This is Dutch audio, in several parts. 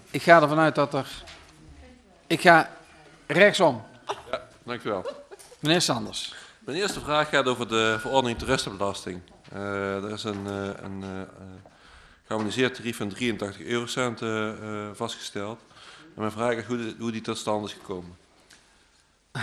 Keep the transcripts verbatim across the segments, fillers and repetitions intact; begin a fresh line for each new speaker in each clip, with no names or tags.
Ik ga ervan uit dat er... Ik ga rechtsom.
Ja, dank u wel.
Meneer Sanders.
Mijn eerste vraag gaat over de verordening toeristenbelasting. Uh, er is een, uh, een uh, geharmoniseerd tarief van drieëntachtig eurocent uh, uh, vastgesteld. En mijn vraag is hoe, de, hoe die tot stand is gekomen.
Oké.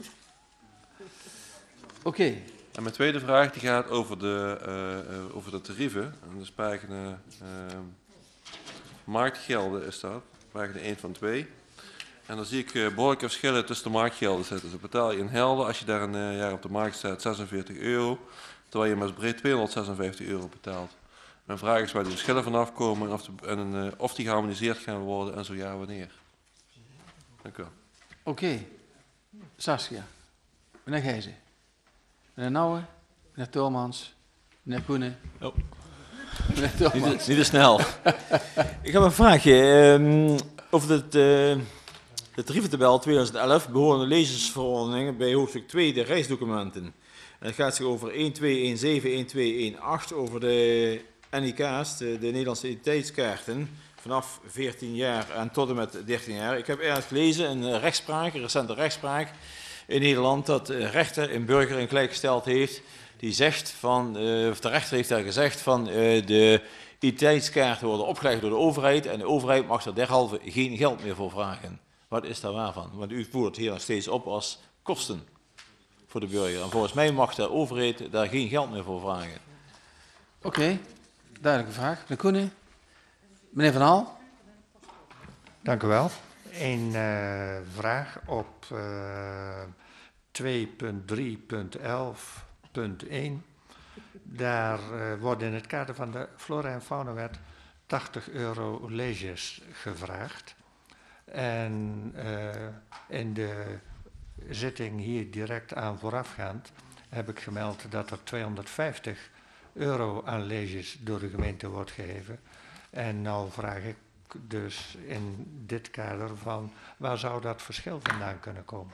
Okay.
En mijn tweede vraag die gaat over de, uh, uh, over de tarieven. En dat is pagina uh, marktgelden is dat. Pagina één van twee. En dan zie ik uh, behoorlijke verschillen tussen de marktgelden zitten. Dus betaal je in Helden, als je daar een uh, jaar op de markt staat, zesenveertig euro. Terwijl je met breed tweehonderdzesenvijftig euro betaalt. Mijn vraag is waar die verschillen vanaf komen en of, de, en, uh, of die geharmoniseerd gaan worden en zo ja, wanneer. Dank u wel.
Oké. Okay. Saskia. Meneer Gijzen. Meneer Nouwen. Meneer Tulmans. Meneer Koenen.
Oh.
Meneer Tulmans.
Niet, niet te snel. Ik heb een vraagje. Um, over het, uh, de tarieventabel tweeduizend elf, behorende lezersverordeningen bij hoofdstuk twee, de reisdocumenten. En het gaat zich over één twee één zeven, één twee één acht, over de N I K's, de, de Nederlandse identiteitskaarten, vanaf veertien jaar en tot en met dertien jaar. Ik heb ergens gelezen, een rechtspraak, een recente rechtspraak in Nederland, dat de rechter een burger in gelijkgesteld heeft, die zegt van, uh, of de rechter heeft daar gezegd van, uh, de identiteitskaarten worden opgelegd door de overheid en de overheid mag er derhalve geen geld meer voor vragen. Wat is daar waar van? Want u voert hier nog steeds op als kosten voor de burger. En volgens mij mag de overheid daar geen geld meer voor vragen.
Oké, okay. Duidelijke vraag. Meneer Koenen. Meneer Van Hal.
Dank u wel. Een uh, vraag op uh, twee punt drie punt elf punt één. Daar uh, worden in het kader van de Flora- en Faunawet tachtig euro leges gevraagd. En uh, in de zitting hier direct aan voorafgaand heb ik gemeld dat er tweehonderdvijftig euro aan leges door de gemeente wordt gegeven. En nou vraag ik dus in dit kader van waar zou dat verschil vandaan kunnen komen?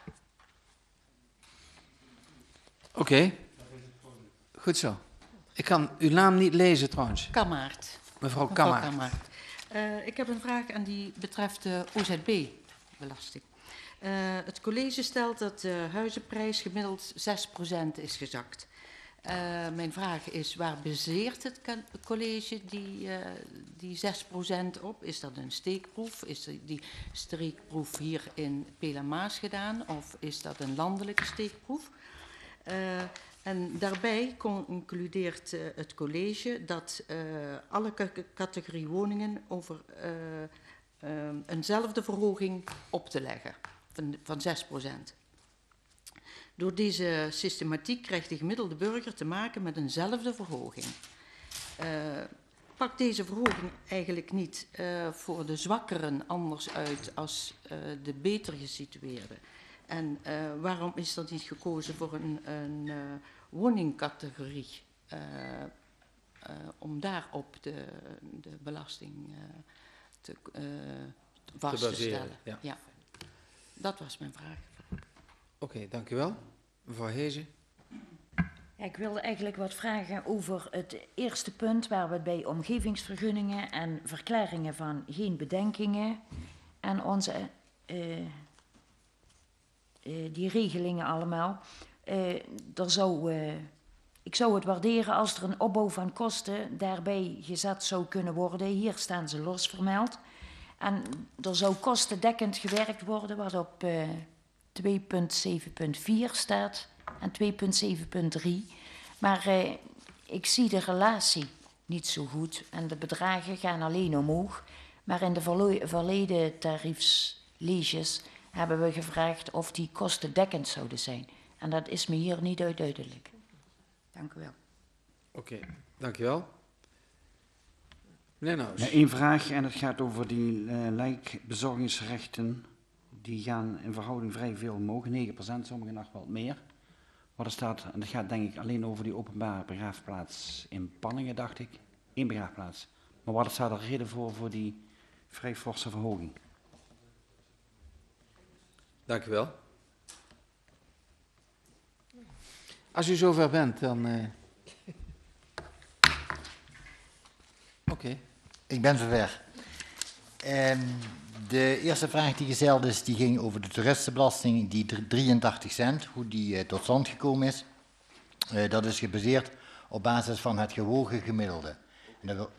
Oké, okay. Goed zo. Ik kan uw naam niet lezen trouwens.
Kammaert.
Mevrouw Kammaert.
Mevrouw Kammaert. Uh, ik heb een vraag en die betreft de O Z B-belasting. Uh, het college stelt dat de huizenprijs gemiddeld zes procent is gezakt. Uh, mijn vraag is, waar baseert het college die, uh, die zes procent op? Is dat een steekproef? Is die steekproef hier in Pela-Maas gedaan? Of is dat een landelijke steekproef? Uh, en daarbij concludeert uh, het college dat uh, alle categorie woningen over uh, uh, eenzelfde verhoging op te leggen, van, van zes procent. Door deze systematiek krijgt de gemiddelde burger te maken met eenzelfde verhoging. Uh, pakt deze verhoging eigenlijk niet uh, voor de zwakkeren anders uit als uh, de beter gesitueerden? En uh, waarom is er niet gekozen voor een, een uh, woningcategorie uh, uh, om daarop de, de belasting uh, te, uh, vast te, te stellen?
Ja.
Ja, dat was mijn vraag.
Oké, okay, dank u wel. Mevrouw Hezen.
Ja, ik wilde eigenlijk wat vragen over het eerste punt waar we het bij omgevingsvergunningen en verklaringen van geen bedenkingen en onze uh, uh, die regelingen allemaal. Uh, er zou, uh, ik zou het waarderen als er een opbouw van kosten daarbij gezet zou kunnen worden. Hier staan ze los vermeld. En er zou kostendekkend gewerkt worden, wat op uh, twee punt zeven punt vier staat en twee punt zeven punt drie. Maar uh, ik zie de relatie niet zo goed en de bedragen gaan alleen omhoog. Maar in de verleden tariefsleges hebben we gevraagd of die kostendekkend zouden zijn. En dat is me hier niet duidelijk. Dank u wel.
Oké, okay, dank u wel. Meneer Nouws.
Ja, één vraag en het gaat over die uh, lijkbezorgingsrechten. Die gaan in verhouding vrij veel omhoog, negen procent, sommigen nog wat meer. Wat er staat, en dat gaat denk ik alleen over die openbare begraafplaats in Panningen, dacht ik. Eén begraafplaats. Maar wat staat er reden voor, voor die vrij forse verhoging?
Dank u wel. Als u zover bent, dan... Uh... Oké. Okay.
Ik ben zover. Um, de eerste vraag die gesteld is, die ging over de toeristenbelasting, die drieëntachtig cent, hoe die uh, tot stand gekomen is. Uh, dat is gebaseerd op basis van het gewogen gemiddelde. En dat wil...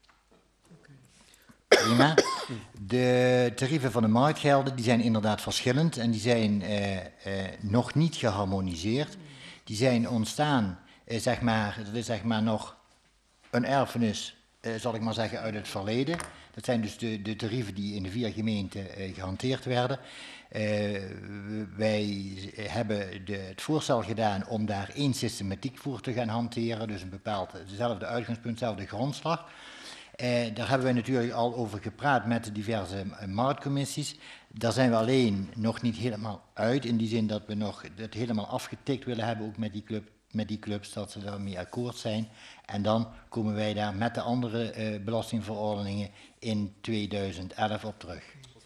Prima. De tarieven van de marktgelden die zijn inderdaad verschillend en die zijn uh, uh, nog niet geharmoniseerd. Die zijn ontstaan, uh, zeg maar, dat is zeg maar nog een erfenis, uh, zal ik maar zeggen, uit het verleden. Dat zijn dus de, de tarieven die in de vier gemeenten uh, gehanteerd werden. Uh, wij hebben de, het voorstel gedaan om daar één systematiek voor te gaan hanteren, dus een bepaald, dezelfde uitgangspunt, dezelfde grondslag. Uh, daar hebben wij natuurlijk al over gepraat met de diverse uh, marktcommissies. Daar zijn we alleen nog niet helemaal uit, in die zin dat we nog het helemaal afgetikt willen hebben, ook met die, club, met die clubs, dat ze daarmee akkoord zijn. En dan komen wij daar met de andere uh, belastingverordeningen in tweeduizend elf op terug.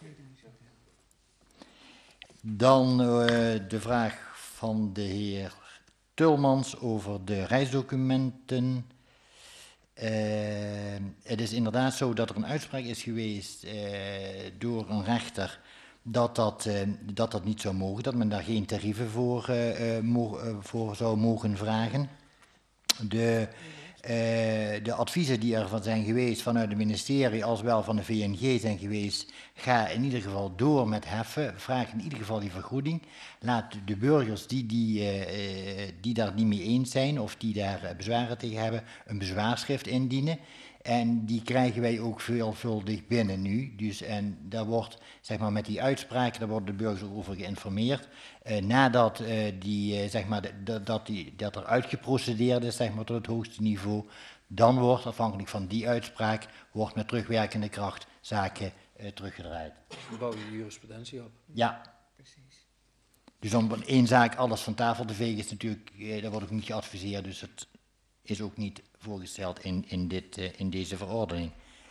Dan uh, de vraag van de heer Tulmans over de reisdocumenten. Uh, het is inderdaad zo dat er een uitspraak is geweest uh, door een rechter dat dat, uh, dat dat niet zou mogen, dat men daar geen tarieven voor, uh, mo uh, voor zou mogen vragen. De, uh, de adviezen die er van zijn geweest vanuit het ministerie als wel van de V N G zijn geweest, ga in ieder geval door met heffen, vraag in ieder geval die vergoeding. Laat de burgers die, die, uh, die daar niet mee eens zijn of die daar bezwaren tegen hebben, een bezwaarschrift indienen. En die krijgen wij ook veelvuldig binnen nu. Dus, en daar wordt, zeg maar, met die uitspraken, daar worden de burgers ook over geïnformeerd. Uh, nadat, uh, die, uh, zeg maar, de, dat, die, dat er uitgeprocedeerd is, zeg maar, tot het hoogste niveau, dan wordt, afhankelijk van die uitspraak, wordt met terugwerkende kracht zaken uh, teruggedraaid.
Dan bouw je de jurisprudentie op.
Ja. Precies. Dus om één zaak alles van tafel te vegen is natuurlijk, uh, dat wordt ook niet geadviseerd, dus het is ook niet voorgesteld in, in, dit, uh, in deze verordening.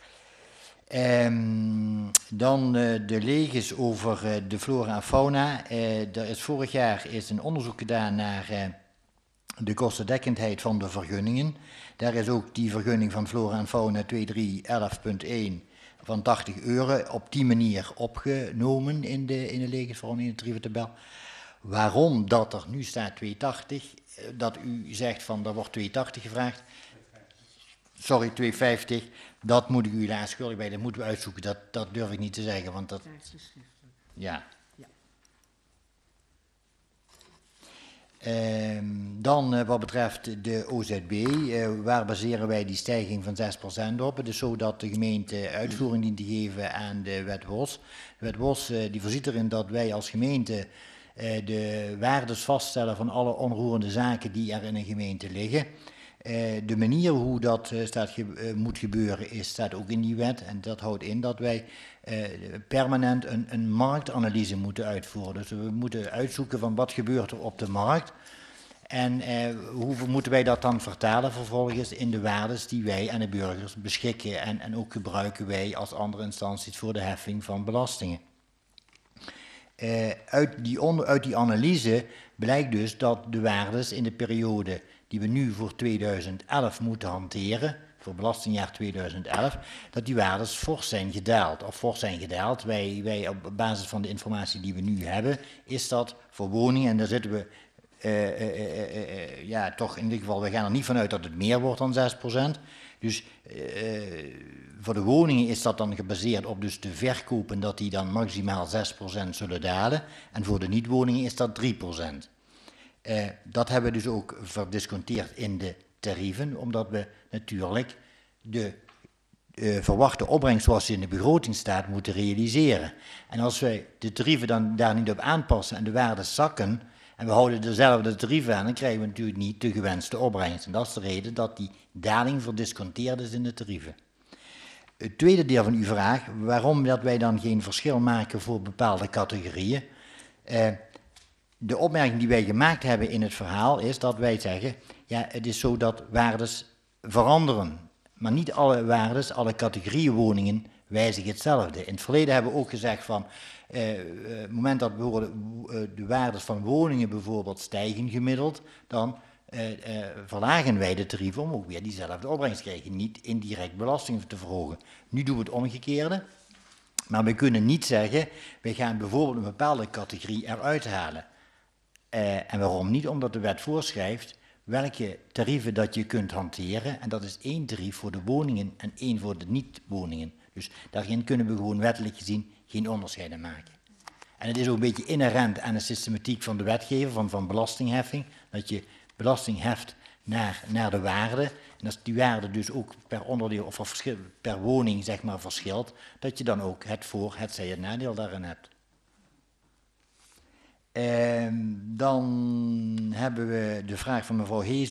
Um, dan uh, de leges over uh, de flora en fauna. Uh, er is vorig jaar is een onderzoek gedaan naar uh, de kostendekkendheid van de vergunningen. Daar is ook die vergunning van flora en fauna twee drie elf punt één van tachtig euro op die manier opgenomen in de, in de legesverordening, in de tarieventabel. Waarom dat er nu staat tweehonderdtachtig, dat u zegt van daar wordt tweehonderdtachtig gevraagd, sorry, tweehonderdvijftig, dat moet ik u helaas schuldig bij, dat moeten we uitzoeken, dat, dat durf ik niet te zeggen, want dat, ja. ja. Um, dan uh, wat betreft de O Z B, uh, waar baseren wij die stijging van zes procent op? Het is zo dat de gemeente uitvoering dient te geven aan de wet W O S. De wet W O S uh, die voorziet erin dat wij als gemeente uh, de waardes vaststellen van alle onroerende zaken die er in een gemeente liggen. Uh, de manier hoe dat uh, staat ge uh, moet gebeuren is, staat ook in die wet. En dat houdt in dat wij uh, permanent een, een marktanalyse moeten uitvoeren. Dus we moeten uitzoeken van wat gebeurt er op de markt. En uh, hoe moeten wij dat dan vertalen vervolgens in de waardes die wij aan de burgers beschikken. En, en ook gebruiken wij als andere instanties voor de heffing van belastingen. Uh, uit, die on, uit die analyse blijkt dus dat de waardes in de periode die we nu voor tweeduizend elf moeten hanteren, voor belastingjaar tweeduizend elf, dat die waardes fors zijn gedaald. Of fors zijn gedaald. Wij, wij op basis van de informatie die we nu hebben, is dat voor woningen, en daar zitten we uh, uh, uh, uh, ja, toch in ieder geval, we gaan er niet vanuit dat het meer wordt dan zes procent. Dus uh, voor de woningen is dat dan gebaseerd op dus de verkopen, dat die dan maximaal zes procent zullen dalen. En voor de niet-woningen is dat drie procent. Uh, dat hebben we dus ook verdisconteerd in de tarieven, omdat we natuurlijk de uh, verwachte opbrengst zoals in de begroting staat moeten realiseren. En als wij de tarieven dan daar niet op aanpassen en de waarden zakken, en we houden dezelfde tarieven aan, dan krijgen we natuurlijk niet de gewenste opbrengst. En dat is de reden dat die daling verdisconteerd is in de tarieven. Het tweede deel van uw vraag, waarom dat wij dan geen verschil maken voor bepaalde categorieën. Uh, De opmerking die wij gemaakt hebben in het verhaal is dat wij zeggen, ja, het is zo dat waardes veranderen. Maar niet alle waardes, alle categorieën woningen wijzigen hetzelfde. In het verleden hebben we ook gezegd van, eh, het moment dat de waardes van woningen bijvoorbeeld stijgen gemiddeld, dan eh, eh, verlagen wij de tarieven om ook weer diezelfde opbrengst te krijgen. Niet indirect belasting te verhogen. Nu doen we het omgekeerde. Maar we kunnen niet zeggen, we gaan bijvoorbeeld een bepaalde categorie eruit halen. Uh, en waarom niet? Omdat de wet voorschrijft welke tarieven dat je kunt hanteren. En dat is één tarief voor de woningen en één voor de niet-woningen. Dus daarin kunnen we gewoon wettelijk gezien geen onderscheiden maken. En het is ook een beetje inherent aan de systematiek van de wetgever, van, van belastingheffing, dat je belasting heft naar, naar de waarde. En als die waarde dus ook per onderdeel of verschil, per woning zeg maar verschilt, dat je dan ook het voor, het zij het nadeel daarin hebt. Uh, dan hebben we de vraag van mevrouw Hees